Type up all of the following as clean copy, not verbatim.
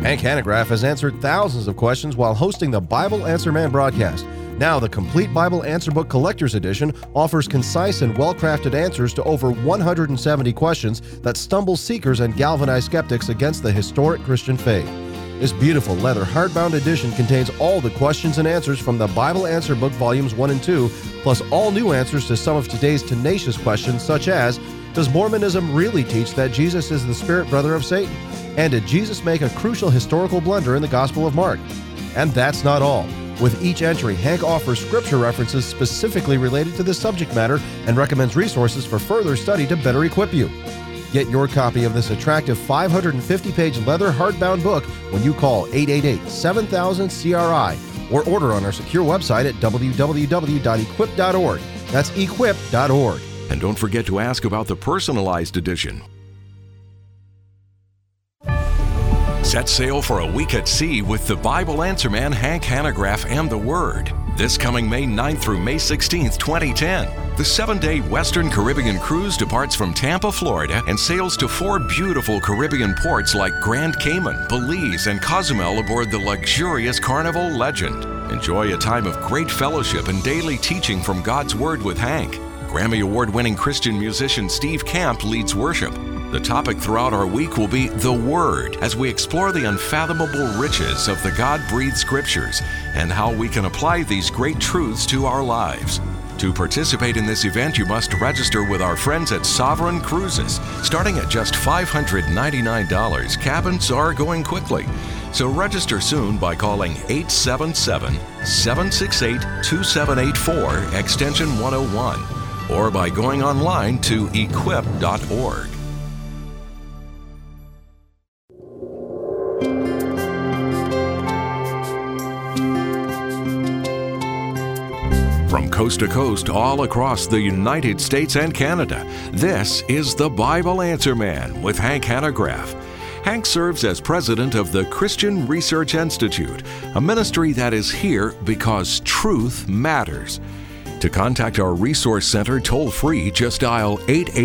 Hank Hanegraaff has answered thousands of questions while hosting the Bible Answer Man broadcast. Now, the Complete Bible Answer Book Collector's Edition offers concise and well-crafted answers to over 170 questions that stumble seekers and galvanize skeptics against the historic Christian faith. This beautiful leather hardbound edition contains all the questions and answers from the Bible Answer Book Volumes 1 and 2, plus all new answers to some of today's tenacious questions such as, does Mormonism really teach that Jesus is the spirit brother of Satan? And did Jesus make a crucial historical blunder in the Gospel of Mark? And that's not all. With each entry, Hank offers scripture references specifically related to this subject matter and recommends resources for further study to better equip you. Get your copy of this attractive 550-page leather hardbound book when you call 888-7000-CRI or order on our secure website at www.equip.org. That's equip.org. And don't forget to ask about the personalized edition. Set sail for a week at sea with the Bible Answer Man, Hank Hanegraaff, and the Word. This coming May 9th through May 16th, 2010. The 7-day Western Caribbean cruise departs from Tampa, Florida, and sails to 4 beautiful Caribbean ports like Grand Cayman, Belize, and Cozumel aboard the luxurious Carnival Legend. Enjoy a time of great fellowship and daily teaching from God's Word with Hank. Grammy Award-winning Christian musician Steve Camp leads worship. The topic throughout our week will be the Word, as we explore the unfathomable riches of the God-breathed Scriptures and how we can apply these great truths to our lives. To participate in this event, you must register with our friends at Sovereign Cruises. Starting at just $599, cabins are going quickly. So register soon by calling 877-768-2784, extension 101, or by going online to equip.org. From coast to coast, all across the United States and Canada, this is the Bible Answer Man with Hank Hanegraaff. Hank serves as president of the Christian Research Institute, a ministry that is here because truth matters. To contact our resource center toll-free, just dial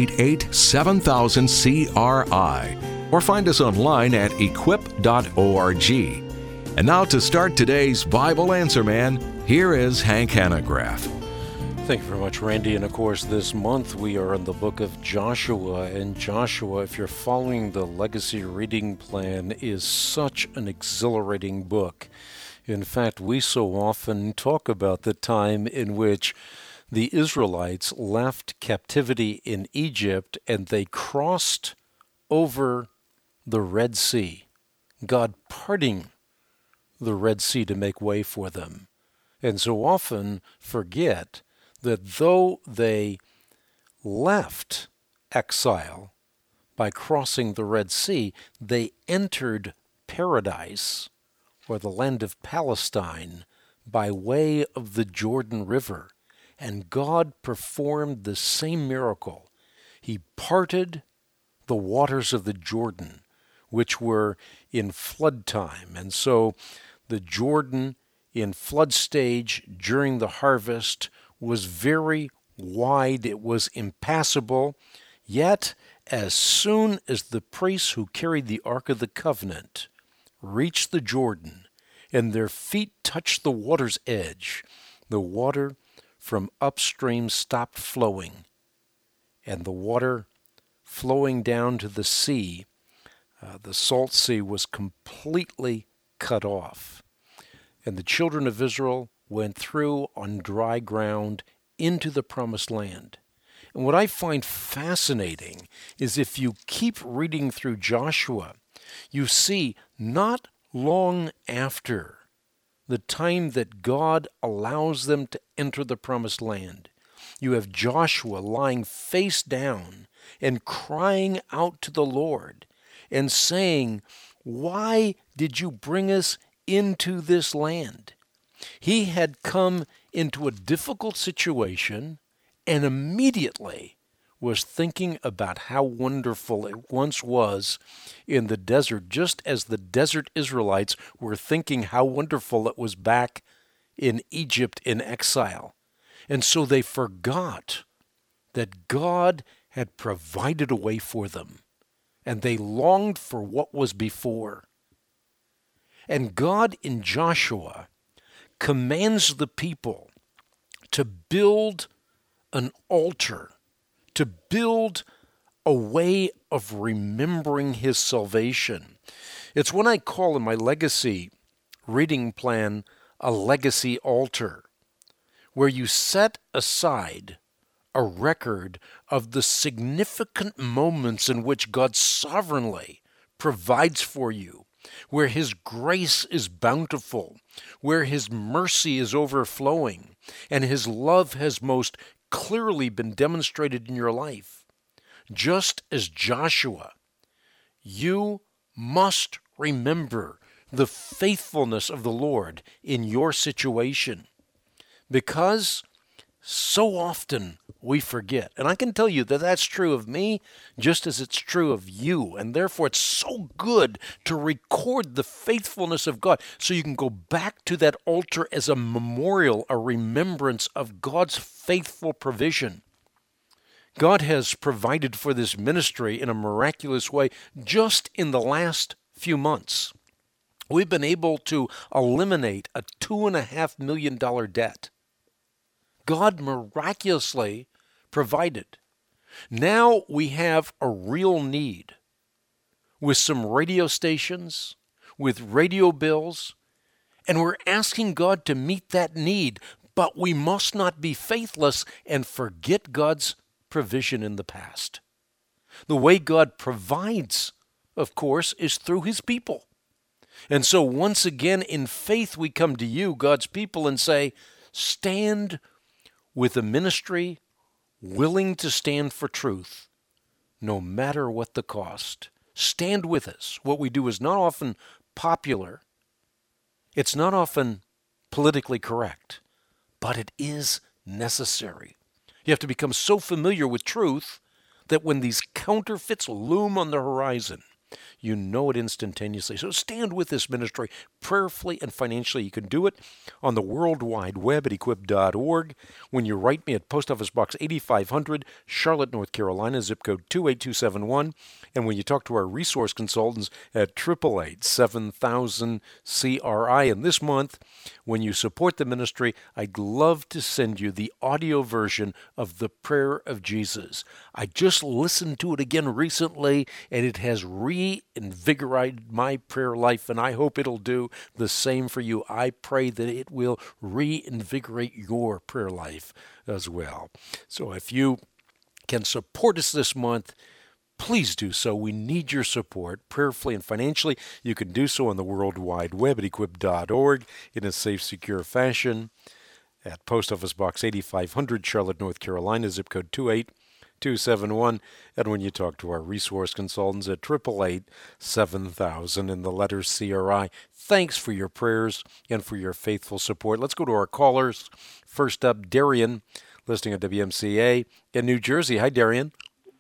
888-7000-CRI or find us online at equip.org. And now to start today's Bible Answer Man, here is Hank Hanegraaff. Thank you very much, Randy. And of course, this month we are in the book of Joshua. And Joshua, if you're following the Legacy Reading Plan, is such an exhilarating book. In fact, we so often talk about the time in which the Israelites left captivity in Egypt and they crossed over the Red Sea, God parting the Red Sea to make way for them. And so often forget that though they left exile by crossing the Red Sea, they entered paradise, or the land of Palestine, by way of the Jordan River. And God performed the same miracle. He parted the waters of the Jordan, which were in flood time. And so the Jordan in flood stage during the harvest was very wide. It was impassable. Yet, as soon as the priests who carried the Ark of the Covenant reached the Jordan and their feet touched the water's edge, the water from upstream stopped flowing, and the water flowing down to the sea, the Salt Sea, was completely cut off. And the children of Israel went through on dry ground into the Promised Land. And what I find fascinating is if you keep reading through Joshua, you see not long after the time that God allows them to enter the Promised Land, you have Joshua lying face down and crying out to the Lord and saying, "Why did you bring us into this land?" He had come into a difficult situation and immediately was thinking about how wonderful it once was in the desert, just as the desert Israelites were thinking how wonderful it was back in Egypt in exile. And so they forgot that God had provided a way for them, and they longed for what was before. And God in Joshua commands the people to build an altar, to build a way of remembering his salvation. It's what I call in my legacy reading plan a legacy altar, where you set aside a record of the significant moments in which God sovereignly provides for you, where his grace is bountiful, where his mercy is overflowing, and his love has most clearly been demonstrated in your life. Just as Joshua, you must remember the faithfulness of the Lord in your situation, because so often we forget. And I can tell you that that's true of me just as it's true of you. And therefore, it's so good to record the faithfulness of God so you can go back to that altar as a memorial, a remembrance of God's faithful provision. God has provided for this ministry in a miraculous way just in the last few months. We've been able to eliminate a $2.5 million debt. God miraculously provided. Now we have a real need with some radio stations, with radio bills, and we're asking God to meet that need, but we must not be faithless and forget God's provision in the past. The way God provides, of course, is through his people. And so once again, in faith, we come to you, God's people, and say, stand with a ministry willing to stand for truth, no matter what the cost. Stand with us. What we do is not often popular. It's not often politically correct, but it is necessary. You have to become so familiar with truth that when these counterfeits loom on the horizon, you know it instantaneously. So stand with this ministry prayerfully and financially. You can do it on the World Wide Web at equip.org. When you write me at Post Office Box 8500, Charlotte, North Carolina, zip code 28271. And when you talk to our resource consultants at 888-7000-CRI. And this month, when you support the ministry, I'd love to send you the audio version of the Prayer of Jesus. I just listened to it again recently, and it has reinvigorated my prayer life, and I hope it'll do the same for you. I pray that it will reinvigorate your prayer life as well. So if you can support us this month, please do so. We need your support, prayerfully and financially. You can do so on the World Wide Web at equip.org in a safe, secure fashion at Post Office Box 8500, Charlotte, North Carolina, zip code 28271. And when you talk to our resource consultants at 888-7000 in the letters CRI. Thanks for your prayers and for your faithful support. Let's go to our callers. First up, Darian, listening at WMCA in New Jersey. Hi, Darian.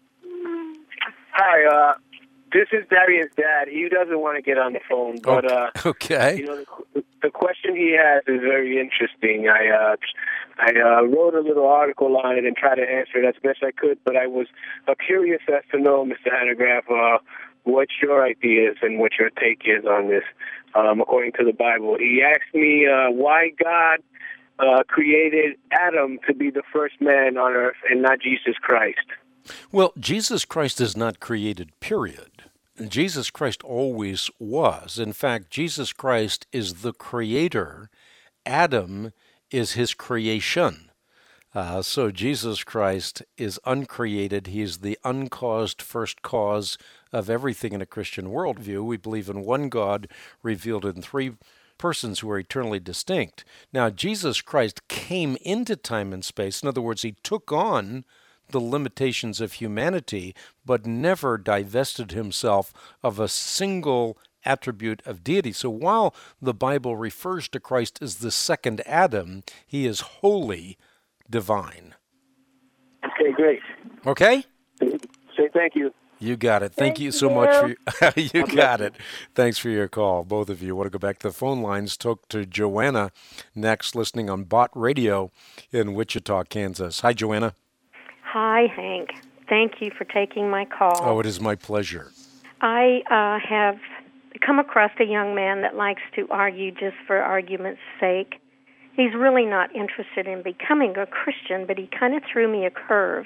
Hi, this is Darian's dad. He doesn't want to get on the phone, but okay. You know, the question he has is very interesting. I wrote a little article on it and tried to answer it as best I could, but I was curious as to know, Mr. Hanegraaff, what your ideas and what your take is on this, according to the Bible. He asked me why God created Adam to be the first man on earth and not Jesus Christ. Well, Jesus Christ is not created, period. Jesus Christ always was. In fact, Jesus Christ is the creator. Adam is his creation. So Jesus Christ is uncreated. He is the uncaused first cause of everything in a Christian worldview. We believe in one God revealed in three persons who are eternally distinct. Now, Jesus Christ came into time and space. In other words, he took on the limitations of humanity, but never divested himself of a single attribute of deity. So while the Bible refers to Christ as the second Adam, he is wholly divine. Okay, great. Okay? Say thank you. You got it. Thank you so much for you got it. Thanks for your call, both of you. Want to go back to the phone lines? Talk to Joanna next, listening on Bott Radio in Wichita, Kansas. Hi, Joanna. Hi, Hank. Thank you for taking my call. Oh, it is my pleasure. I have come across a young man that likes to argue just for argument's sake. He's really not interested in becoming a Christian, but he kind of threw me a curve.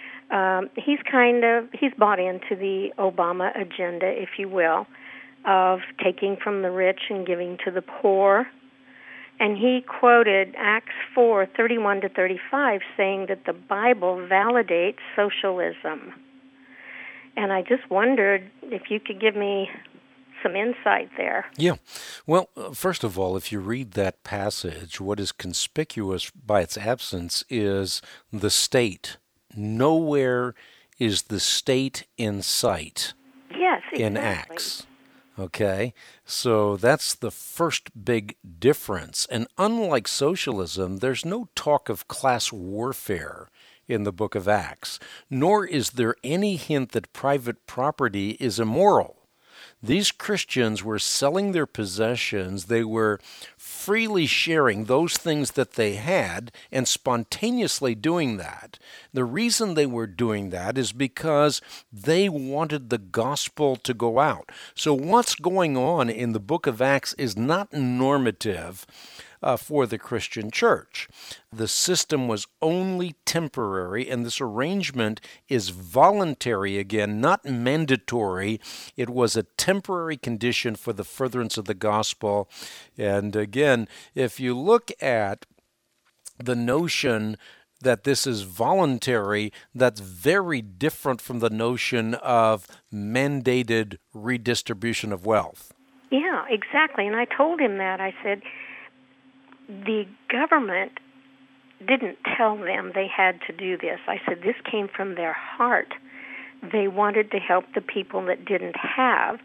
He's bought into the Obama agenda, if you will, of taking from the rich and giving to the poor. And he quoted Acts 4:31-35, saying that the Bible validates socialism. And I just wondered if you could give me some insight there. Yeah. Well, first of all, if you read that passage, what is conspicuous by its absence is the state. Nowhere is the state in sight. Yes, exactly. In Acts. Okay? So that's the first big difference. And unlike socialism, there's no talk of class warfare in the book of Acts, nor is there any hint that private property is immoral. These Christians were selling their possessions. They were freely sharing those things that they had and spontaneously doing that. The reason they were doing that is because they wanted the gospel to go out. So what's going on in the book of Acts is not normative for the Christian church. The system was only temporary, and this arrangement is voluntary again, not mandatory. It was a temporary condition for the furtherance of the gospel. And again, if you look at the notion that this is voluntary, that's very different from the notion of mandated redistribution of wealth. Yeah, exactly. And I told him that. I said, the government didn't tell them they had to do this. I said, this came from their heart. They wanted to help the people that didn't have,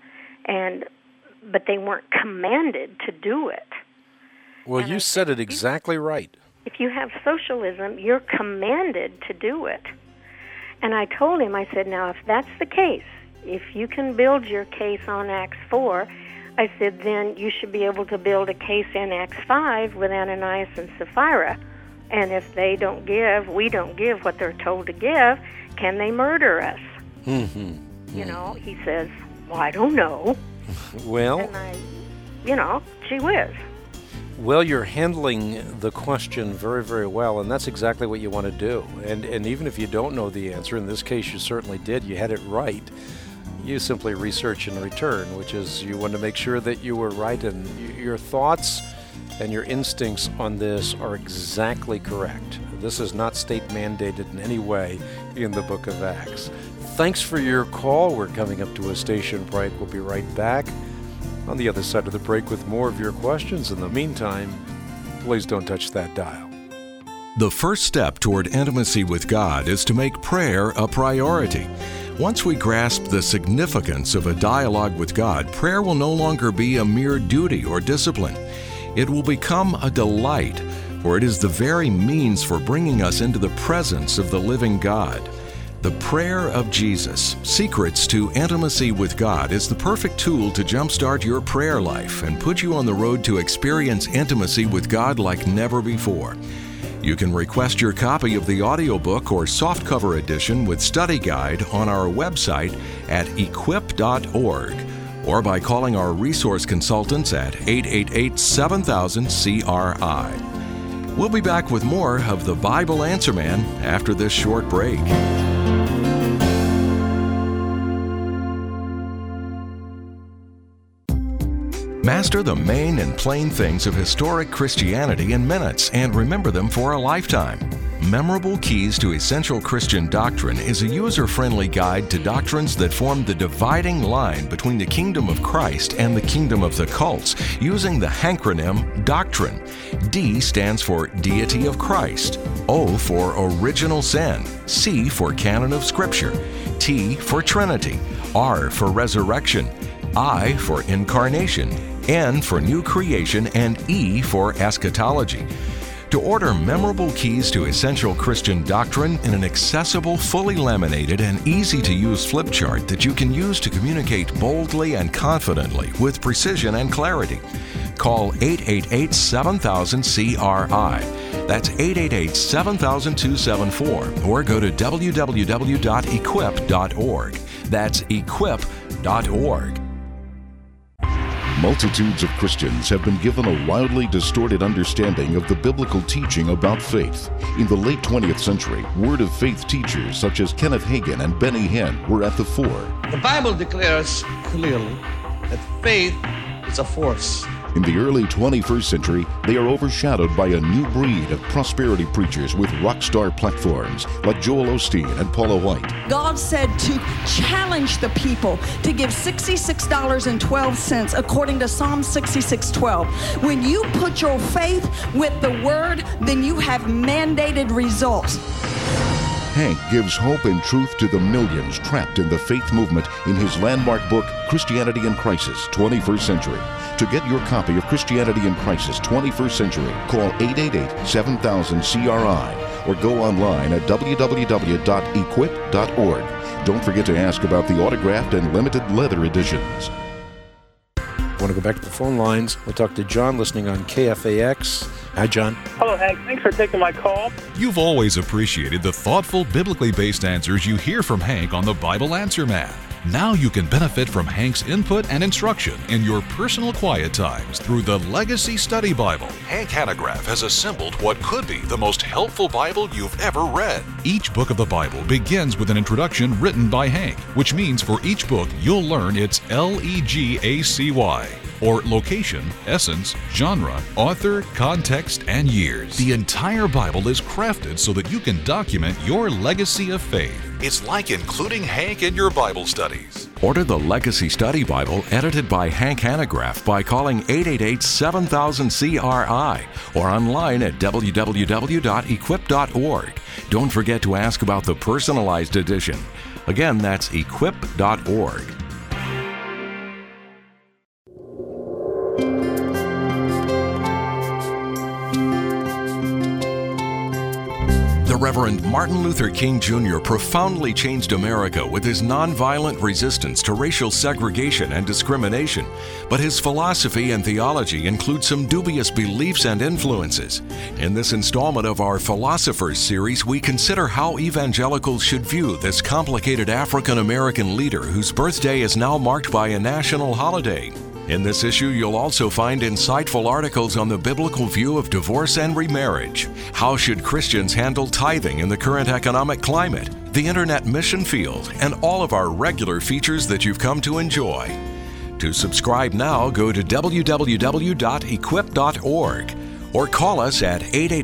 but they weren't commanded to do it. Well, and you said it exactly right. If you have socialism, you're commanded to do it. And I told him, I said, now, if that's the case, if you can build your case on Acts 4, I said, then you should be able to build a case in Acts 5 with Ananias and Sapphira. And if they don't give, we don't give what they're told to give, can they murder us? Mm-hmm. You know, he says, well, I don't know. Well, and gee whiz. Well, you're handling the question very, very well, and that's exactly what you want to do. And even if you don't know the answer, in this case you certainly did, you had it right. You simply research and return, which is you want to make sure that you were right and your thoughts and your instincts on this are exactly correct. This is not state mandated in any way in the book of Acts. Thanks for your call. We're coming up to a station break. We'll be right back on the other side of the break with more of your questions. In the meantime, please don't touch that dial. The first step toward intimacy with God is to make prayer a priority. Once we grasp the significance of a dialogue with God, prayer will no longer be a mere duty or discipline. It will become a delight, for it is the very means for bringing us into the presence of the living God. The prayer of Jesus, Secrets to Intimacy with God, is the perfect tool to jumpstart your prayer life and put you on the road to experience intimacy with God like never before. You can request your copy of the audiobook or softcover edition with study guide on our website at equip.org or by calling our resource consultants at 888-7000-CRI. We'll be back with more of the Bible Answer Man after this short break. Master the main and plain things of historic Christianity in minutes and remember them for a lifetime. Memorable Keys to Essential Christian Doctrine is a user-friendly guide to doctrines that form the dividing line between the kingdom of Christ and the kingdom of the cults, using the hancronym Doctrine. D stands for Deity of Christ, O for Original Sin, C for Canon of Scripture, T for Trinity, R for Resurrection, I for Incarnation, N for New Creation, and E for Eschatology. To order Memorable Keys to Essential Christian Doctrine in an accessible, fully laminated, and easy-to-use flip chart that you can use to communicate boldly and confidently with precision and clarity, call 888-7000-CRI. That's 888-7000-274, or go to www.equip.org. That's equip.org. Multitudes of Christians have been given a wildly distorted understanding of the biblical teaching about faith. In the late 20th century, Word of Faith teachers such as Kenneth Hagin and Benny Hinn were at the fore. The Bible declares clearly that faith is a force. In the early 21st century, they are overshadowed by a new breed of prosperity preachers with rock star platforms like Joel Osteen and Paula White. God said to challenge the people to give $66.12 according to Psalm 66:12. When you put your faith with the Word, then you have mandated results. Hank gives hope and truth to the millions trapped in the faith movement in his landmark book, Christianity in Crisis, 21st Century. To get your copy of Christianity in Crisis, 21st Century, call 888-7000-CRI or go online at www.equip.org. Don't forget to ask about the autographed and limited leather editions. I want to go back to the phone lines. We'll talk to John listening on KFAX. Hi, John. Hello, Hank. Thanks for taking my call. You've always appreciated the thoughtful, biblically based answers you hear from Hank on the Bible Answer Man. Now you can benefit from Hank's input and instruction in your personal quiet times through the Legacy Study Bible. Hank Hanegraaff has assembled what could be the most helpful Bible you've ever read. Each book of the Bible begins with an introduction written by Hank, which means for each book you'll learn its LEGACY, or location, essence, genre, author, context, and years. The entire Bible is crafted so that you can document your legacy of faith. It's like including Hank in your Bible studies. Order the Legacy Study Bible edited by Hank Hanegraaff by calling 888-7000-CRI or online at www.equip.org. Don't forget to ask about the personalized edition. Again, that's equip.org. The Reverend Martin Luther King Jr. profoundly changed America with his nonviolent resistance to racial segregation and discrimination, but his philosophy and theology include some dubious beliefs and influences. In this installment of our Philosophers series, we consider how evangelicals should view this complicated African American leader whose birthday is now marked by a national holiday. In this issue, you'll also find insightful articles on the biblical view of divorce and remarriage. How should Christians handle tithing in the current economic climate? The Internet mission field, and all of our regular features that you've come to enjoy. To subscribe now, go to www.equip.org or call us at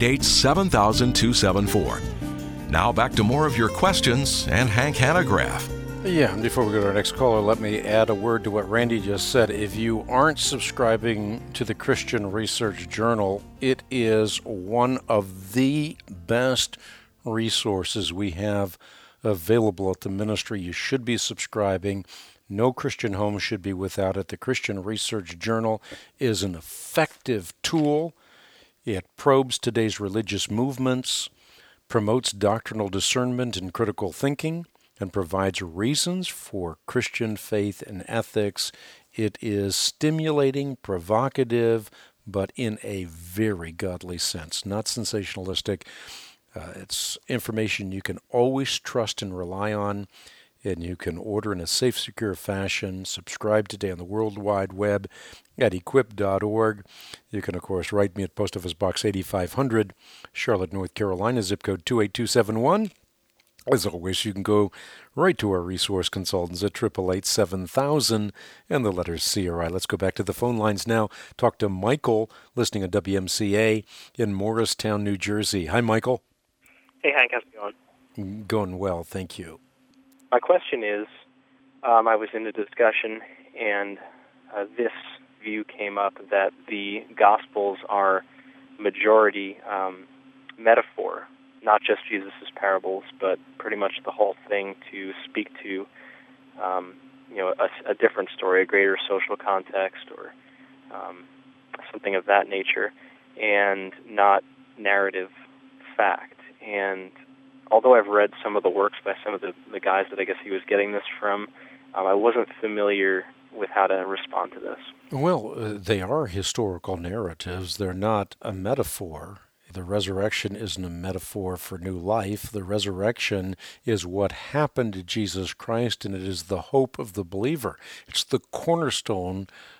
888-7000-274. Now back to more of your questions and Hank Hanegraaff. Yeah, and before we go to our next caller, let me add a word to what Randy just said. If you aren't subscribing to the Christian Research Journal, it is one of the best resources we have available at the ministry. You should be subscribing. No Christian home should be without it. The Christian Research Journal is an effective tool. It probes today's religious movements, promotes doctrinal discernment and critical thinking, and provides reasons for Christian faith and ethics. It is stimulating, provocative, but in a very godly sense, not sensationalistic. It's information you can always trust and rely on, and you can order in a safe, secure fashion. Subscribe today on the World Wide Web at equip.org. You can, of course, write me at Post Office Box 8500, Charlotte, North Carolina, zip code 28271. As always, you can go right to our resource consultants at 888-7000 and the letters CRI. Let's go back to the phone lines now. Talk to Michael, listening on WMCA in Morristown, New Jersey. Hi, Michael. Hey, Hank. How's it going? Going well, thank you. My question is, I was in a discussion, and this view came up that the Gospels are majority metaphor, not just Jesus' parables, but pretty much the whole thing to speak to, a different story, a greater social context, or something of that nature, and not narrative fact. And although I've read some of the works by some of the guys that I guess he was getting this from, I wasn't familiar with how to respond to this. Well, they are historical narratives. They're not a metaphor. The resurrection isn't a metaphor for new life. The resurrection is what happened to Jesus Christ, and it is the hope of the believer. It's the cornerstone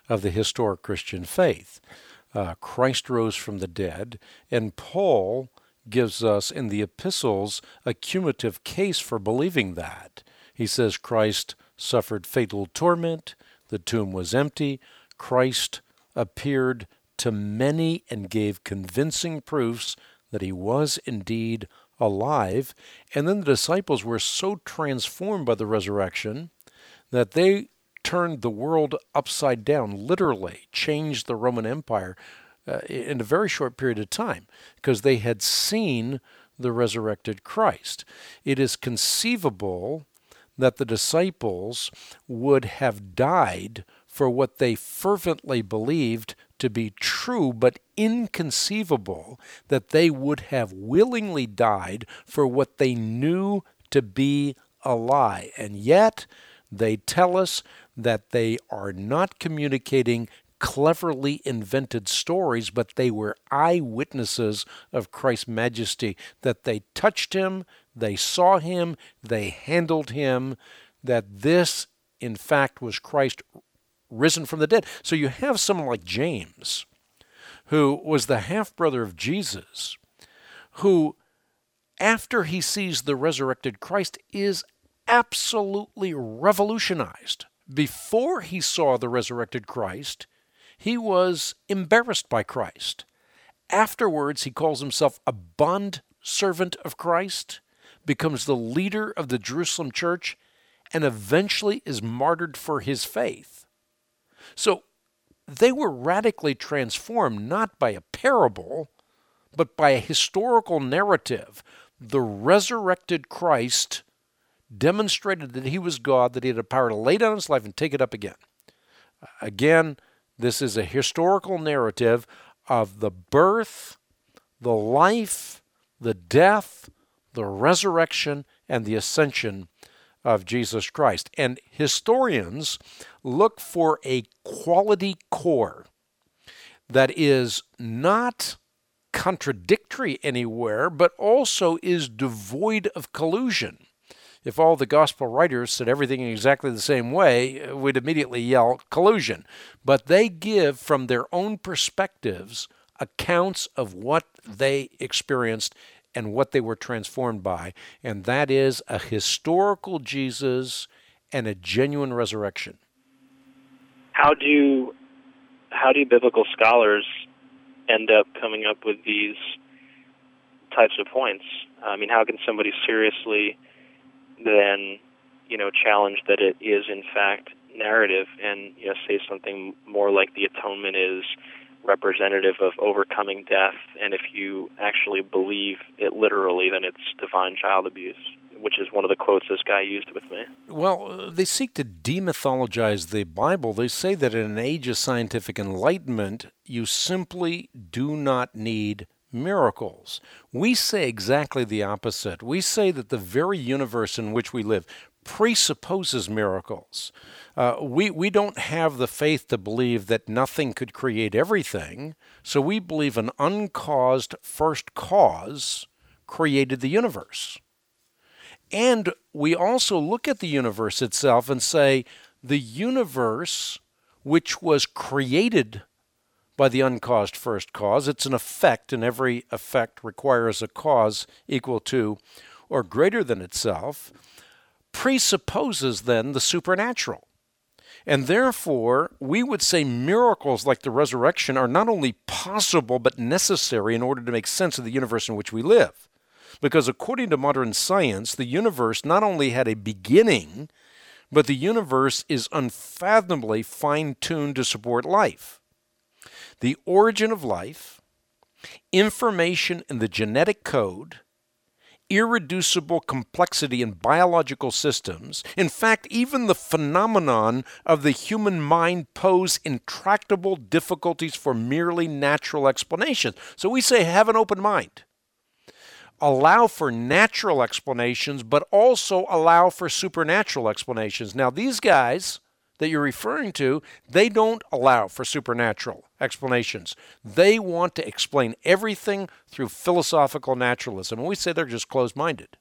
of the historic Christian faith. Christ rose from the dead, and Paul gives us in the epistles a cumulative case for believing that. He says Christ suffered fatal torment, the tomb was empty, Christ appeared to many and gave convincing proofs that he was indeed alive, and then the disciples were so transformed by the resurrection that they turned the world upside down, literally changed the Roman Empire in a very short period of time because they had seen the resurrected Christ. It is conceivable that the disciples would have died for what they fervently believed to be true, but inconceivable that they would have willingly died for what they knew to be a lie. And yet, they tell us that they are not communicating cleverly invented stories, but they were eyewitnesses of Christ's majesty, that they touched him, they saw him, they handled him, that this, in fact, was Christ risen from the dead. So you have someone like James, who was the half-brother of Jesus, who, after he sees the resurrected Christ, is absolutely revolutionized. Before he saw the resurrected Christ, he was embarrassed by Christ. Afterwards, he calls himself a bond servant of Christ, becomes the leader of the Jerusalem church, and eventually is martyred for his faith. So they were radically transformed not by a parable, but by a historical narrative. The resurrected Christ demonstrated that he was God, that he had the power to lay down his life and take it up again. Again, this is a historical narrative of the birth, the life, the death, the resurrection, and the ascension of Jesus Christ. And historians look for a quality core that is not contradictory anywhere, but also is devoid of collusion. If all the gospel writers said everything in exactly the same way, we'd immediately yell collusion. But they give, from their own perspectives, accounts of what they experienced and what they were transformed by, and that is a historical Jesus and a genuine resurrection. How do biblical scholars end up coming up with these types of points? I mean, how can somebody seriously then, challenge that it is in fact narrative and, say something more like the atonement is representative of overcoming death, and if you actually believe it literally, then it's divine child abuse, which is one of the quotes this guy used with me. Well, they seek to demythologize the Bible. They say that in an age of scientific enlightenment, you simply do not need miracles. We say exactly the opposite. We say that the very universe in which we live presupposes miracles. We don't have the faith to believe that nothing could create everything, so we believe an uncaused first cause created the universe. And we also look at the universe itself and say the universe, which was created by the uncaused first cause, it's an effect, and every effect requires a cause equal to or greater than itself, presupposes then the supernatural. And therefore, we would say miracles like the resurrection are not only possible but necessary in order to make sense of the universe in which we live. Because according to modern science, the universe not only had a beginning, but the universe is unfathomably fine-tuned to support life. The origin of life, information in the genetic code, irreducible complexity in biological systems. In fact, even the phenomenon of the human mind pose intractable difficulties for merely natural explanations. So we say have an open mind. Allow for natural explanations, but also allow for supernatural explanations. Now, these guys that you're referring to, they don't allow for supernatural explanations. They want to explain everything through philosophical naturalism, and we say they're just closed-minded.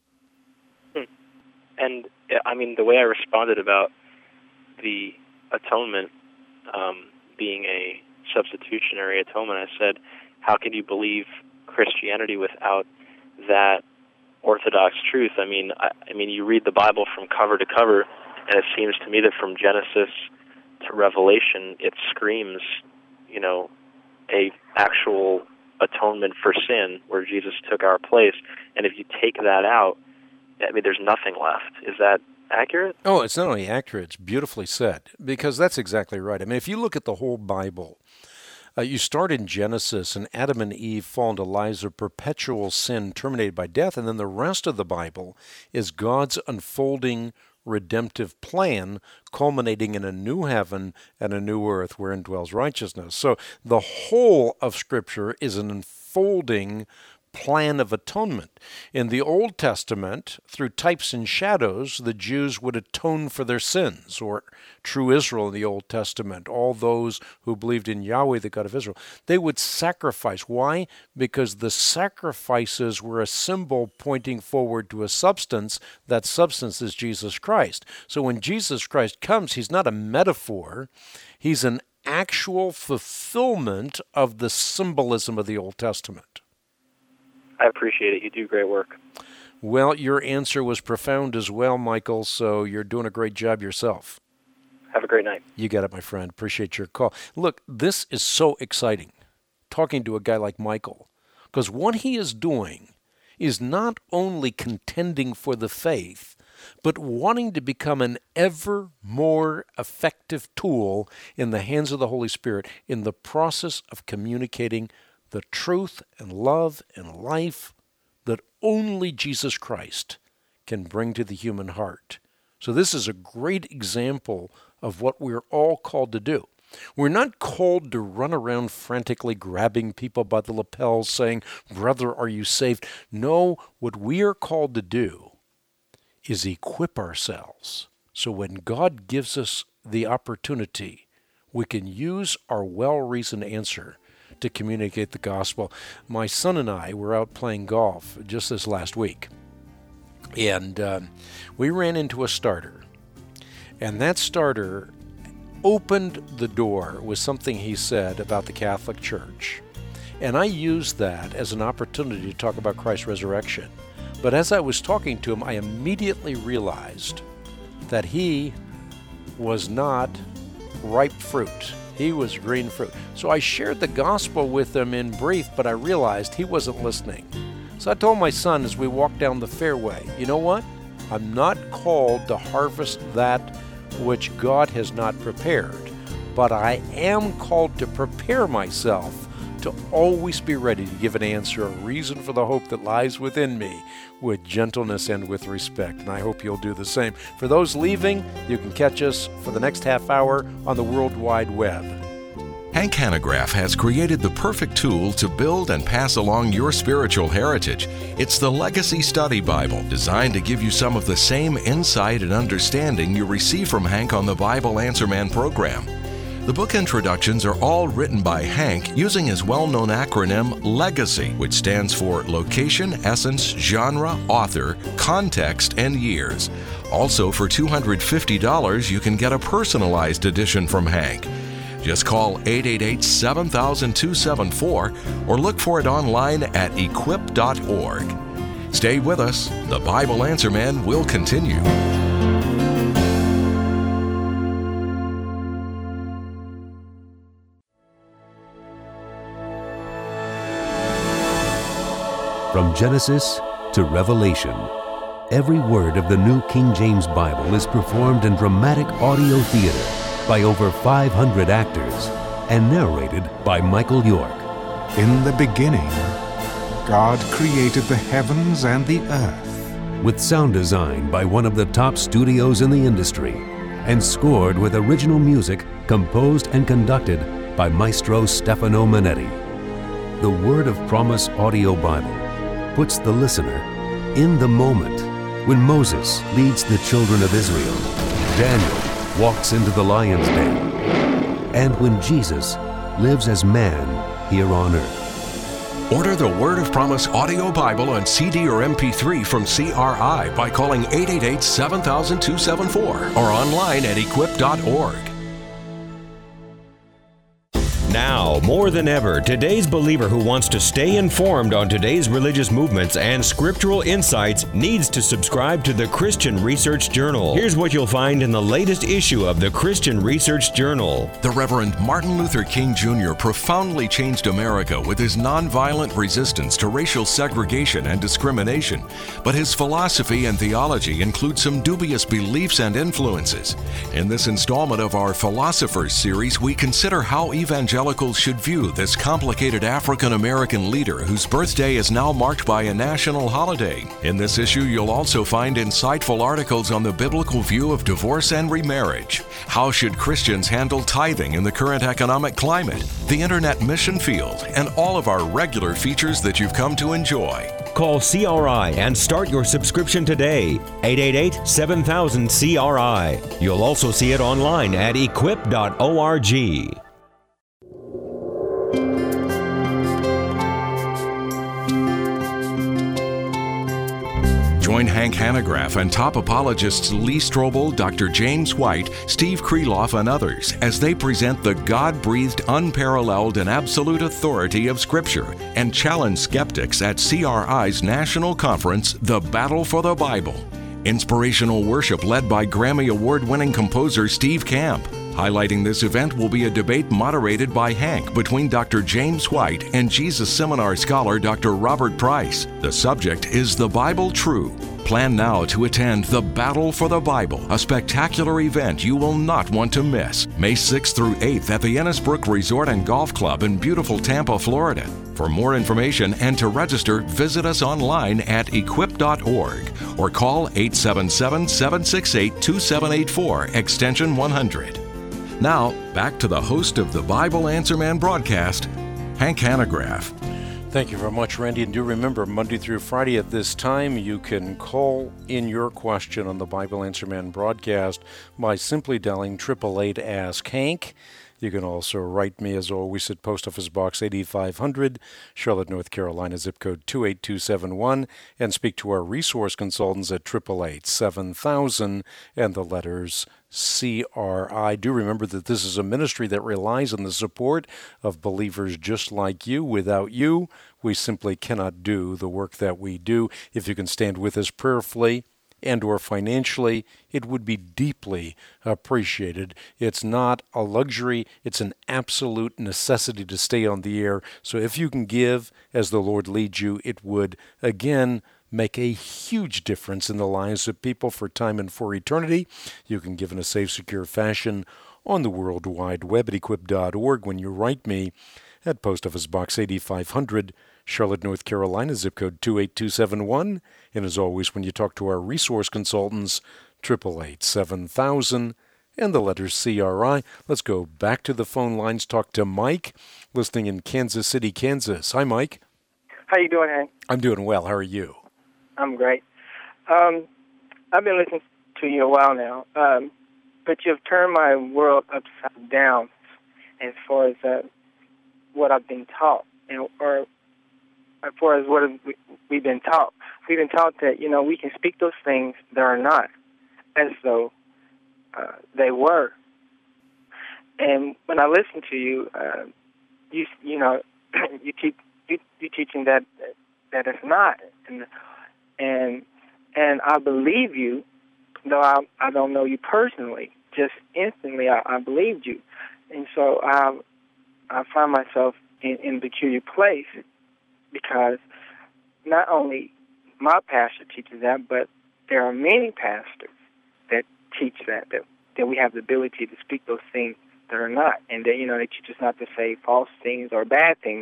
And, I mean, the way I responded about the atonement, being a substitutionary atonement. I said, how can you believe Christianity without that orthodox truth? I mean, you read the Bible from cover to cover, and it seems to me that from Genesis to Revelation, it screams, a actual atonement for sin where Jesus took our place. And if you take that out, there's nothing left. Is that accurate? Oh, it's not only accurate, it's beautifully said, because that's exactly right. If you look at the whole Bible, you start in Genesis, and Adam and Eve fall into lives of perpetual sin terminated by death, and then the rest of the Bible is God's unfolding redemptive plan culminating in a new heaven and a new earth wherein dwells righteousness. So the whole of Scripture is an unfolding plan of atonement. In the Old Testament, through types and shadows, the Jews would atone for their sins, or true Israel in the Old Testament, all those who believed in Yahweh, the God of Israel, they would sacrifice. Why? Because the sacrifices were a symbol pointing forward to a substance. That substance is Jesus Christ. So when Jesus Christ comes, he's not a metaphor. He's an actual fulfillment of the symbolism of the Old Testament. I appreciate it. You do great work. Well, your answer was profound as well, Michael, so you're doing a great job yourself. Have a great night. You got it, my friend. Appreciate your call. Look, this is so exciting, talking to a guy like Michael, because what he is doing is not only contending for the faith, but wanting to become an ever more effective tool in the hands of the Holy Spirit in the process of communicating the truth and love and life that only Jesus Christ can bring to the human heart. So this is a great example of what we're all called to do. We're not called to run around frantically grabbing people by the lapels saying, "Brother, are you saved?" No, what we are called to do is equip ourselves so when God gives us the opportunity, we can use our well-reasoned answer to communicate the gospel. My son and I were out playing golf just this last week, and we ran into a starter, and that starter opened the door with something he said about the Catholic Church, and I used that as an opportunity to talk about Christ's resurrection. But as I was talking to him, I immediately realized that he was not ripe fruit. He was green fruit. So I shared the gospel with him in brief, but I realized he wasn't listening. So I told my son as we walked down the fairway, you know what? I'm not called to harvest that which God has not prepared, but I am called to prepare myself to always be ready to give an answer, a reason for the hope that lies within me, with gentleness and with respect. And I hope you'll do the same. For those leaving, you can catch us for the next half hour on the World Wide Web. Hank Hanegraaff has created the perfect tool to build and pass along your spiritual heritage. It's the Legacy Study Bible, designed to give you some of the same insight and understanding you receive from Hank on the Bible Answer Man program. The book introductions are all written by Hank using his well-known acronym LEGACY, which stands for Location, Essence, Genre, Author, Context, and Years. Also, for $250, you can get a personalized edition from Hank. Just call 888-7000-274 or look for it online at equip.org. Stay with us. The Bible Answer Man will continue. From Genesis to Revelation, every word of the New King James Bible is performed in dramatic audio theater by over 500 actors and narrated by Michael York. In the beginning, God created the heavens and the earth. With sound design by one of the top studios in the industry and scored with original music composed and conducted by Maestro Stefano Manetti. The Word of Promise Audio Bible puts the listener in the moment when Moses leads the children of Israel, Daniel walks into the lion's den, and when Jesus lives as man here on earth. Order the Word of Promise Audio Bible on CD or MP3 from CRI by calling 888-7000-274 or online at equip.org. Now, more than ever, today's believer who wants to stay informed on today's religious movements and scriptural insights needs to subscribe to the Christian Research Journal. Here's what you'll find in the latest issue of the Christian Research Journal. The Reverend Martin Luther King Jr. profoundly changed America with his nonviolent resistance to racial segregation and discrimination, but his philosophy and theology include some dubious beliefs and influences. In this installment of our Philosophers series, we consider how evangelicals should view this complicated African-American leader whose birthday is now marked by a national holiday. In this issue, you'll also find insightful articles on the biblical view of divorce and remarriage. How should Christians handle tithing in the current economic climate? The Internet mission field, and all of our regular features that you've come to enjoy. Call CRI and start your subscription today. 888-7000-CRI. You'll also see it online at equip.org. Join Hank Hanegraaff and top apologists Lee Strobel, Dr. James White, Steve Kreloff, and others as they present the God-breathed, unparalleled, and absolute authority of Scripture and challenge skeptics at CRI's national conference, The Battle for the Bible. Inspirational worship led by Grammy Award-winning composer Steve Camp. Highlighting this event will be a debate moderated by Hank between Dr. James White and Jesus Seminar scholar Dr. Robert Price. The subject is The Bible True? Plan now to attend The Battle for the Bible, a spectacular event you will not want to miss. May 6th through 8th at the Ennisbrook Resort and Golf Club in beautiful Tampa, Florida. For more information and to register, visit us online at equip.org or call 877-768-2784, extension 100. Now, back to the host of the Bible Answer Man broadcast, Hank Hanegraaff. Thank you very much, Randy. And do remember, Monday through Friday at this time, you can call in your question on the Bible Answer Man broadcast by simply dialing 888-ASK-HANK. You can also write me, as always, at Post Office Box 8500, Charlotte, North Carolina, zip code 28271, and speak to our resource consultants at 888-7000 and the letters CRI. Do remember that this is a ministry that relies on the support of believers just like you. Without you, we simply cannot do the work that we do. If you can stand with us prayerfully and or financially, it would be deeply appreciated. It's not a luxury, it's an absolute necessity to stay on the air. So if you can give as the Lord leads you, it would, again, make a huge difference in the lives of people for time and for eternity. You can give in a safe, secure fashion on the World Wide Web at equip.org when you write me at Post Office Box 8500, Charlotte, North Carolina, zip code 28271. And as always, when you talk to our resource consultants, 888-7000 and the letters CRI. Let's go back to the phone lines, talk to Mike, listening in Kansas City, Kansas. Hi, Mike. How you doing, Hank? I'm doing well. How are you? I'm great. I've been listening to you a while now, but you've turned my world upside down as far as what I've been taught, or as far as what we've been taught. We've been taught that, we can speak those things that are not as though they were. And when I listen to you, you teaching that it's not. And I believe you, though I don't know you personally. Just instantly, I believed you, and so I find myself in a peculiar place because not only my pastor teaches that, but there are many pastors that teach that we have the ability to speak those things that are not, and that they teach us not to say false things or bad things.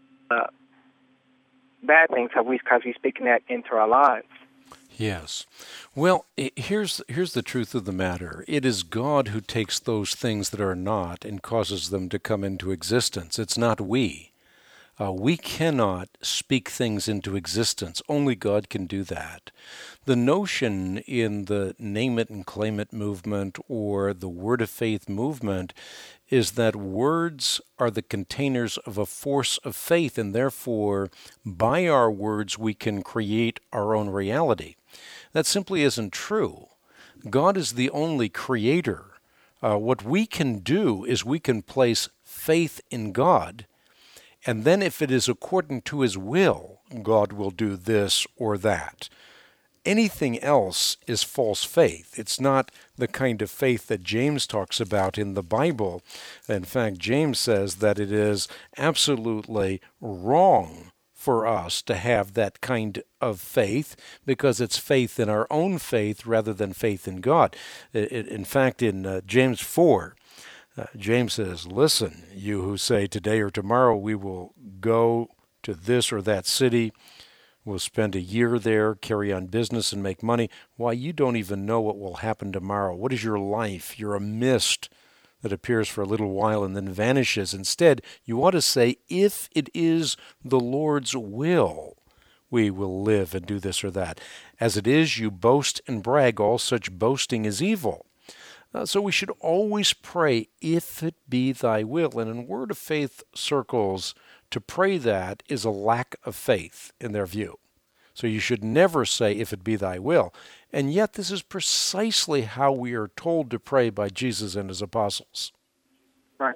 Bad things because we're speaking that into our lives. Yes. Well, here's the truth of the matter. It is God who takes those things that are not and causes them to come into existence. It's not we. We cannot speak things into existence. Only God can do that. The notion in the name it and claim it movement or the word of faith movement is that words are the containers of a force of faith, and therefore, by our words, we can create our own reality. That simply isn't true. God is the only creator. What we can do is we can place faith in God, and then if it is according to His will, God will do this or that. Anything else is false faith. It's not the kind of faith that James talks about in the Bible. In fact, James says that it is absolutely wrong for us to have that kind of faith because it's faith in our own faith rather than faith in God. In fact, in James 4, James says, listen, you who say today or tomorrow we will go to this or that city, we'll spend a year there, carry on business and make money. Why, you don't even know what will happen tomorrow. What is your life? You're a mist that appears for a little while and then vanishes. Instead, you ought to say, if it is the Lord's will, we will live and do this or that. As it is, you boast and brag. All such boasting is evil. So we should always pray, if it be thy will. And in Word of Faith circles, to pray that is a lack of faith in their view. So you should never say, if it be thy will. And yet this is precisely how we are told to pray by Jesus and His apostles. Right.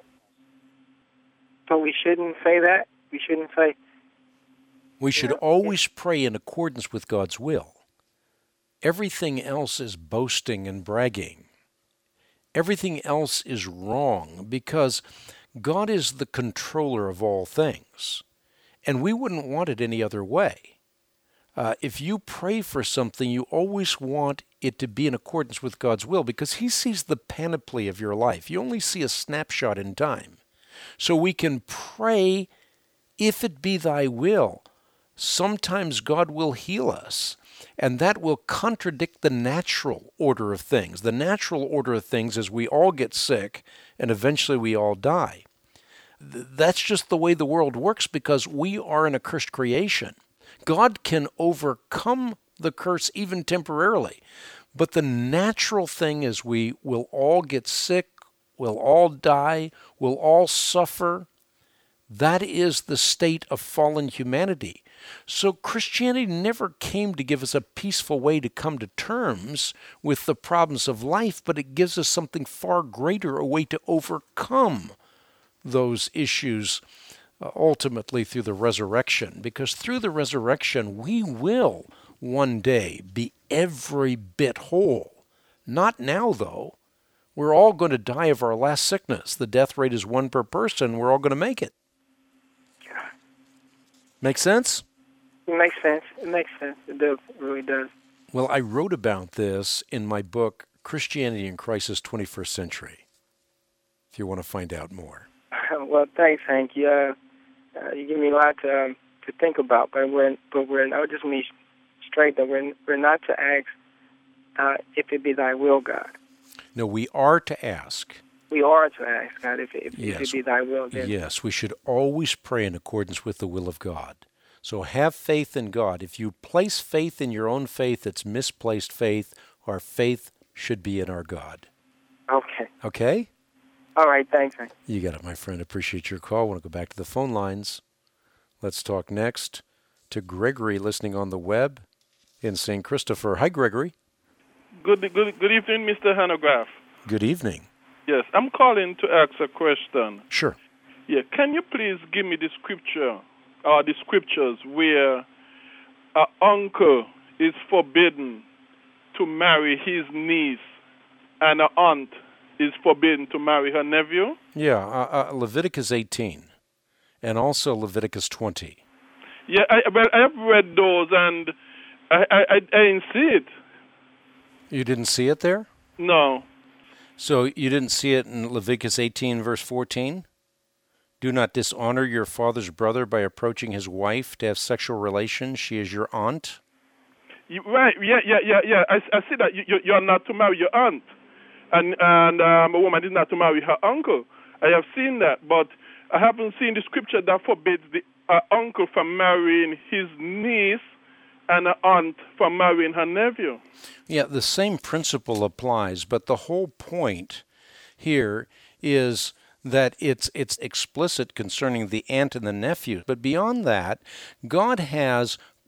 So we shouldn't say that? We shouldn't say... We should always pray in accordance with God's will. Everything else is boasting and bragging. Everything else is wrong because God is the controller of all things, and we wouldn't want it any other way. If you pray for something, you always want it to be in accordance with God's will because He sees the panoply of your life. You only see a snapshot in time. So we can pray, if it be thy will. Sometimes God will heal us. And that will contradict the natural order of things. The natural order of things is we all get sick and eventually we all die. That's just the way the world works because we are an accursed creation. God can overcome the curse even temporarily. But the natural thing is we will all get sick, we'll all die, we'll all suffer. That is the state of fallen humanity. So Christianity never came to give us a peaceful way to come to terms with the problems of life, but it gives us something far greater, a way to overcome those issues ultimately through the resurrection. Because through the resurrection, we will one day be every bit whole. Not now, though. We're all going to die of our last sickness. The death rate is 1 per person. We're all going to make it. Make sense? It makes sense. It makes sense. It does. It really does. Well, I wrote about this in my book, Christianity in Crisis, 21st Century, if you want to find out more. Well, thanks, Hank. You give me a lot to think about, but I just need straight that we're not to ask if it be thy will, God. No, we are to ask. We are to ask, God, if it be thy will. Then. Yes, we should always pray in accordance with the will of God. So have faith in God. If you place faith in your own faith, it's misplaced faith. Our faith should be in our God. Okay. Okay? All right, thanks, Hank. You got it, my friend. Appreciate your call. I want to go back to the phone lines. Let's talk next to Gregory listening on the web in St. Christopher. Hi, Gregory. Good evening, Mr. Hanegraaff. Good evening. Yes, I'm calling to ask a question. Sure. Yeah, can you please give me the scripture or the scriptures where an uncle is forbidden to marry his niece and an aunt is forbidden to marry her nephew? Yeah, Leviticus 18 and also Leviticus 20. Yeah, I have read those and I didn't see it. You didn't see it there? No. So you didn't see it in Leviticus 18, verse 14? Do not dishonor your father's brother by approaching his wife to have sexual relations. She is your aunt. Right, yeah. I see that you're not to marry your aunt. And a woman is not to marry her uncle. I have seen that, but I haven't seen the scripture that forbids the uncle from marrying his niece and an aunt from marrying her nephew. Yeah, the same principle applies, but the whole point here is that it's explicit concerning the aunt and the nephew. But beyond that, God has